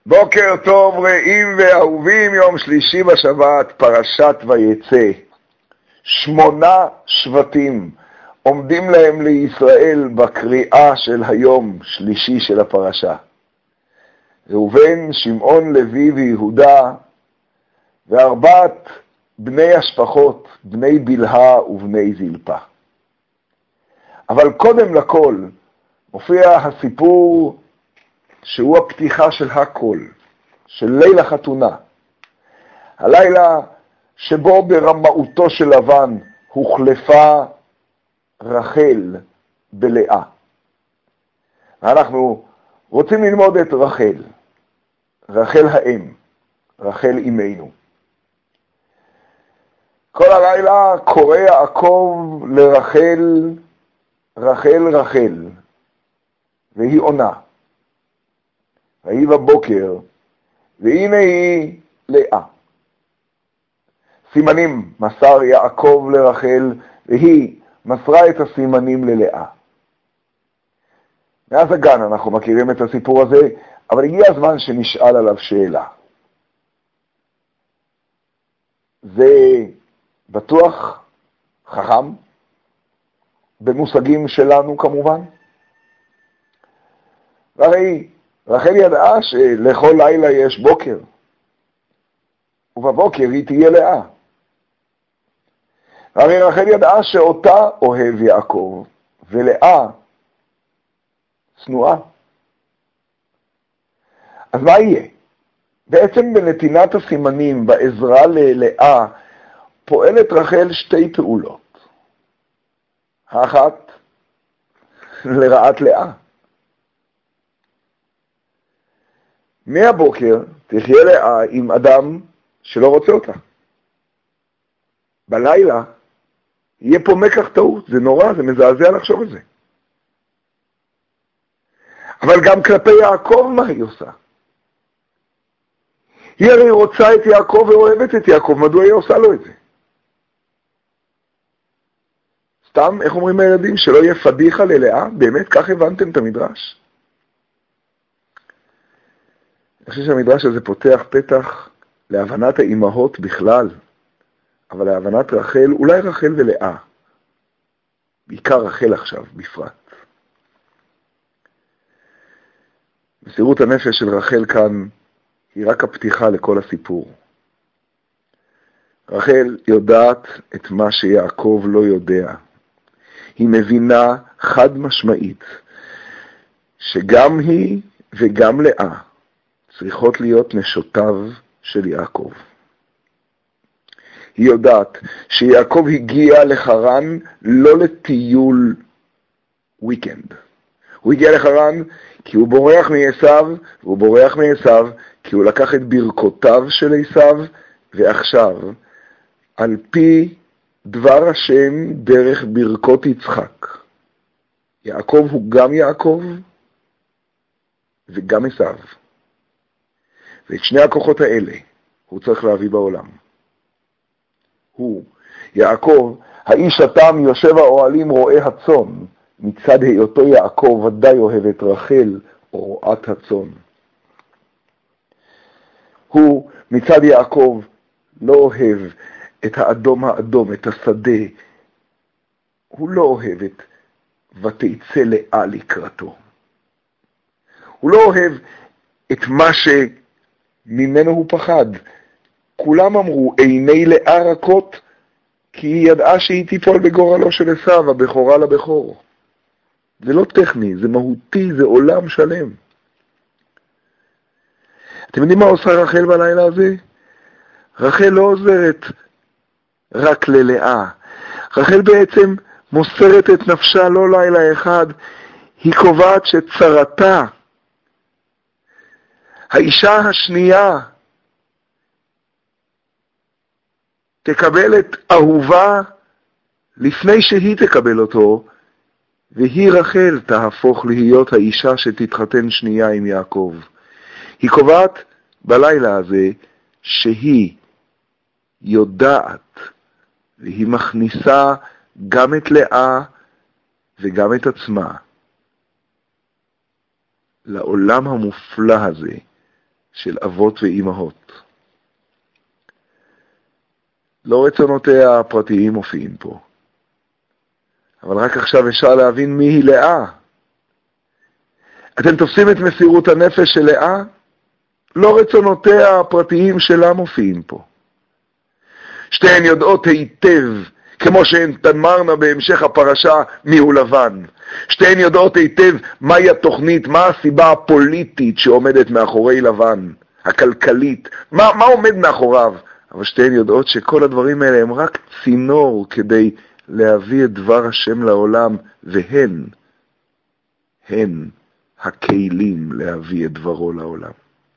בוקר טוב רעים ואהובים, יום שלישי בשבת, פרשת ויצא. 8 שבטים עומדים להם לישראל בקריאה של היום שלישי של הפרשה. ראובן, שמעון, לוי ויהודה, וארבעת בני השפחות, בני בלהה ובני זלפה. אבל קודם לכל מופיע הסיפור שהוא הפתיחה של הכל, של ליל החתונה. הלילה שבו ברמאותו של לבן הוחלפה רחל בלאה. אנחנו רוצים ללמוד את רחל, רחל האם, רחל אמנו. כל הלילה קורא יעקב לרחל, רחל רחל, והיא עונה. ויהי בבוקר, והנה היא לאה. סימנים מסר יעקב לרחל, והיא מסרה את הסימנים ללאה. מאז הגן אנחנו מכירים את הסיפור הזה, אבל הגיע הזמן שנשאל עליו שאלה. זה בטוח חכם, במושגים שלנו כמובן. והרי רחל ידעה שלכל לילה יש בוקר, ובבוקר היא תהיה לאה. הרי רחל ידעה שאותה אוהב יעקב, ולאה שנואה. אז מה יהיה? בעצם בנתינת הסימנים, בעזרה ללאה, פועלת רחל שתי פעולות. האחת, לרעת לאה. מהבוקר תחיה לאה עם אדם שלא רוצה אותה. בלילה יהיה פה מקח טעות, זה נורא, זה מזעזע לחשוב על זה. אבל גם כלפי יעקב מה היא עושה? היא הרי רוצה את יעקב ואוהבת את יעקב, מדוע היא עושה לו את זה? סתם, איך אומרים הילדים? שלא יהיה פדיחה ללאה? באמת, כך הבנתם את המדרש? אני חושב שהמדרש הזה פותח פתח להבנת האימהות בכלל, אבל להבנת רחל, אולי רחל ולאה. בעיקר רחל עכשיו, בפרט. מסירות הנפש של רחל כאן היא רק הפתיחה לכל הסיפור. רחל יודעת את מה שיעקב לא יודע. היא מבינה חד משמעית שגם היא וגם לאה צריכות להיות נשותיו של יעקב. היא יודעת שיעקב הגיע לחרן לא לטיול וויקנד. הוא הגיע לחרן כי הוא בורח מעשיו, והוא בורח מעשיו כי הוא לקח את ברכותיו של עשיו, ועכשיו, על פי דבר השם דרך ברכות יצחק, יעקב הוא גם יעקב וגם עשיו. ואת שני הכוחות האלה הוא צריך להביא בעולם. הוא, יעקב, האיש התם יושב האוהלים רואה הצאן, מצד היותו יעקב ודאי אוהב את רחל רועת הצאן. הוא מצד יעקב לא אוהב את האדום, את השדה. הוא לא אוהב את ותצא לאה לקראתו. הוא לא אוהב את מה שממנו הוא פחד. כולם אמרו, עיני לאה רכות, כי היא ידעה שהיא תיפול בגורלו של עשיו, הבכורה לבכור. זה לא טכני, זה מהותי, זה עולם שלם. אתם יודעים מה עושה רחל בלילה הזה? רחל לא עוזרת רק ללאה. רחל בעצם מוסרת את נפשה לא לילה אחד. היא קובעת שצרתה, האישה השנייה, תקבל את אהובה לפני שהיא תקבל אותו, והיא רחל תהפוך להיות האישה שתתחתן שנייה עם יעקב. היא קובעת בלילה הזה שהיא יודעת, והיא מכניסה גם את לאה וגם את עצמה לעולם המופלא הזה של אבות ואימהות. לא רצונותיה הפרטיים מופיעים פה. אבל רק עכשיו אפשר להבין מי היא לאה. אתם תופסים את מסירות הנפש של לאה? לא רצונותיה הפרטיים שלה מופיעים פה. שתיהן יודעות היטב, כמו שהן תאמרנה בהמשך הפרשה, מיהו לבן. שתיהן יודעות היטב מהי התוכנית, מה הסיבה הפוליטית שעומדת מאחורי לבן, הכלכלית, מה עומד מאחוריו. אבל שתיהן יודעות שכל הדברים האלה הם רק צינור כדי להביא את דבר השם לעולם, והן הכלים להביא את דברו לעולם.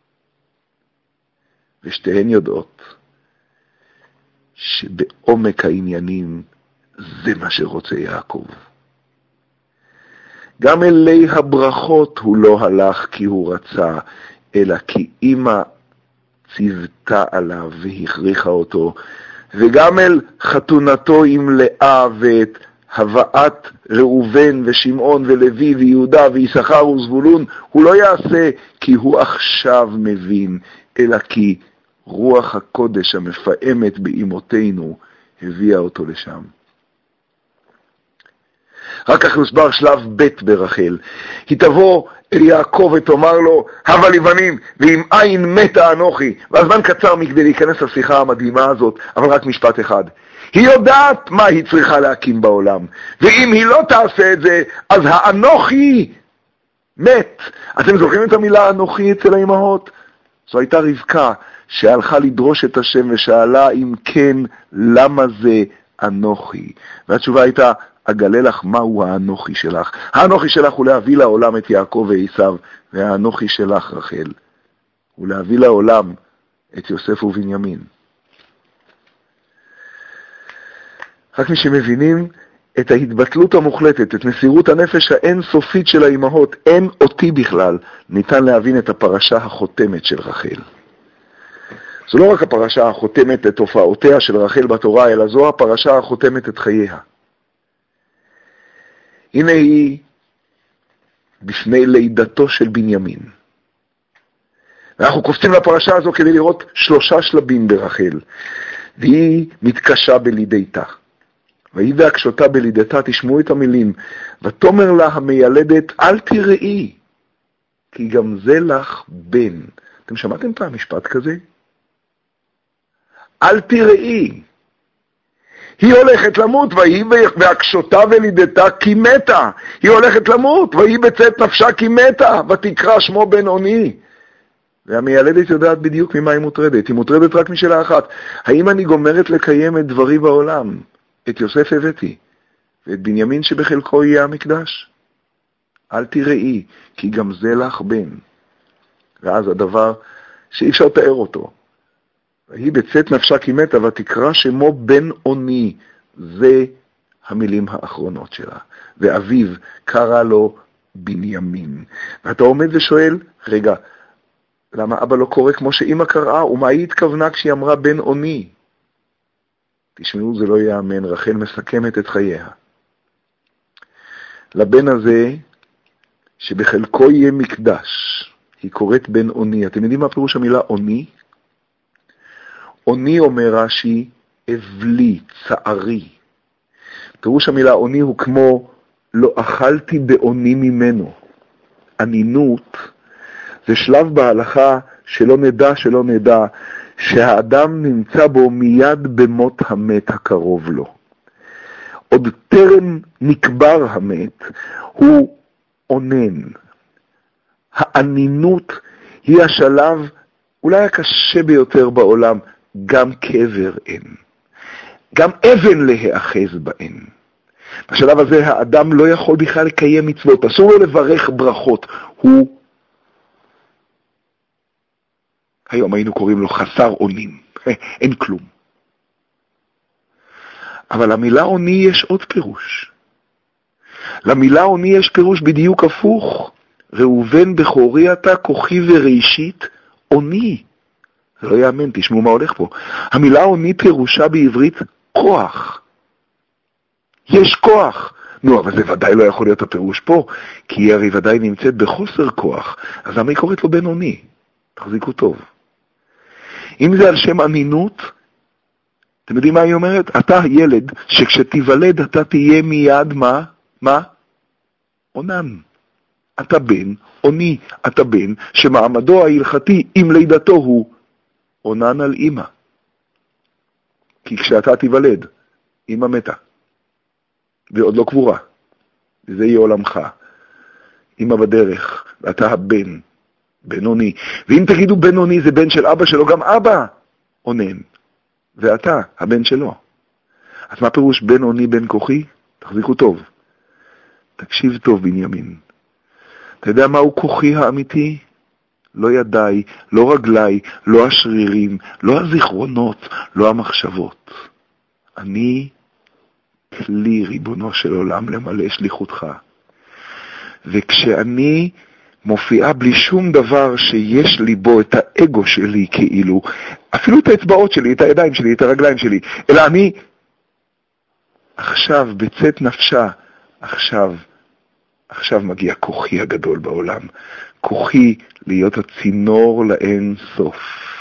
ושתיהן יודעות שבעומק העניינים זה מה שרוצה יעקב. גם אלי הברכות הוא לא הלך כי הוא רצה, אלא כי אמא ציוותה עליו והכריחה אותו, וגם אל חתונתו עם לאה ואת הבאת ראובן ושמעון ולוי ויהודה ויששכר וזבולון, הוא לא יעשה כי הוא עכשיו מבין, אלא כי רוח הקודש המפעמת באמותינו הביאה אותו לשם. רק כך יוסבר שלב ב' ברחל. היא תבוא אל יעקב ותאמר לו, הבה לבנים, ועם עין מתה אנוכי. והזמן קצר מכדי להיכנס לשיחה המדהימה הזאת, אבל רק משפט אחד. היא יודעת מה היא צריכה להקים בעולם, ואם היא לא תעשה את זה, אז האנוכי מת. אתם זוכרים את המילה אנוכי אצל האמהות? זו הייתה רבקה שהלכה לדרוש את השם ושאלה אם כן, למה זה אנוכי? והתשובה הייתה, אגלה לך מהו האנוכי שלך. האנוכי שלך הוא להביא לעולם את יעקב ועשיו, והאנוכי שלך רחל הוא להביא לעולם את יוסף ובנימין. רק מי שמבינים את ההתבטלות המוחלטת, את מסירות הנפש האינסופית של האימהות, אין אותי בכלל, ניתן להבין את הפרשה החותמת של רחל. זו לא רק הפרשה החותמת את תופעותיה של רחל בתורה, אלא זו הפרשה החותמת את חייה. הנה היא בפני לידתו של בנימין. ואנחנו קופצים לפרשה הזו כדי לראות 3 שלבים ברחל. והיא מתקשה בלידתה. והיא והקשותה בלידתה, תשמעו את המילים. ותאמר לה המיילדת, אל תראי, כי גם זה לך בן. אתם שמעתם פעם משפט כזה? אל תראי. היא הולכת למות, והיא והקשותה ולידתה כי מתה. היא הולכת למות, והיא בצאת נפשה כי מתה, ותקרא שמו בן-אוני. והמיילדת יודעת בדיוק ממה היא מוטרדת. היא מוטרדת רק משאלה אחת. האם אני גומרת לקיים את דברי בעולם? את יוסף הבאתי, ואת בנימין שבחלקו יהיה המקדש. אל תראי, כי גם זה לך בן. ואז הדבר שאי אפשר לתאר אותו. והיא בצאת נפשה כי מתה, ותקרא שמו בן-אוני. זה המילים האחרונות שלה. ואביו קרא לו בנימין. ואתה עומד ושואל, רגע, למה אבא לא קורא כמו שאמא קראה? ומה היא התכוונה כשהיא אמרה בן-אוני? תשמעו, זה לא יאמן, רחל מסכמת את חייה. לבן הזה, שבחלקו יהיה מקדש, היא קוראת בן-אוני. אתם יודעים מה פירוש המילה אוני? אוני, אומר רש"י, אבלי, צערי. פירוש המילה אוני הוא כמו לא אכלתי באוני ממנו. ענינות זה שלב בהלכה שלא נדע שהאדם נמצא בו מיד במות המת הקרוב לו. עוד טרם נקבר המת, הוא עונן. הענינות היא השלב אולי הקשה ביותר בעולם, גם קבר אין. גם אבן להיאחז בהן. בשלב הזה האדם לא יכול בכלל לקיים מצוות, אסור לו לברך ברכות. הוא, היום היינו קוראים לו חסר אונים, אין כלום. אבל למילה אוני יש עוד פירוש. למילה אוני יש פירוש בדיוק הפוך. ראובן בכורי אתה, כוחי וראשית, אוני. זה לא יאמן, תשמעו מה הולך פה. המילה אוני פירושה בעברית כוח. יש כוח. נו, אבל זה ודאי לא יכול להיות הפירוש פה, כי היא הרי ודאי נמצאת בחוסר כוח. אז למה היא קוראת לו בן אוני? תחזיקו טוב. אם זה על שם אמינות, אתם יודעים מה היא אומרת? אתה ילד שכשתיוולד אתה תהיה מיד מה? עונן. אתה בן, עוני, אתה בן שמעמדו ההלכתי עם לידתו הוא עונן על אמא. כי כשאתה תיוולד, אמא מתה. ועוד לא קבורה. וזה יהיה עולמך. אמא בדרך, ואתה הבן, בן עוני. ואם תגידו בן עוני זה בן של אבא שלו, גם אבא עונן. ואתה, הבן שלו. אז מה פירוש בן עוני בן כוחי? תחזיקו טוב. תקשיב טוב בנימין. אתה יודע מהו כוחי האמיתי? לא ידיי, לא רגליי, לא השרירים, לא הזיכרונות, לא המחשבות. אני כלי ריבונו של עולם למלא שליחותך. וכשאני מופיעה בלי שום דבר שיש לי בו את האגו שלי כאילו, אפילו את האצבעות שלי, את הידיים שלי, את הרגליים שלי, אלא אני עכשיו בצאת נפשה, עכשיו מגיע כוחי הגדול בעולם. כוחי להיות הצינור לאין סוף.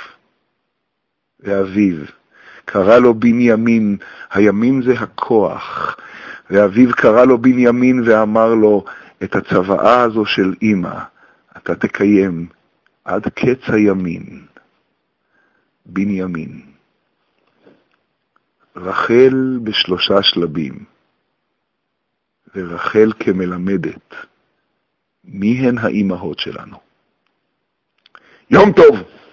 ואביו קרא לו בנימין, הימים זה הכוח. ואביו קרא לו בנימין ואמר לו, את הצוואה הזו של אמא, אתה תקיים עד קץ הימין. בנימין. רחל בשלושה שלבים. ורחל כמלמדת. מי הן האימהות שלנו? יום טוב!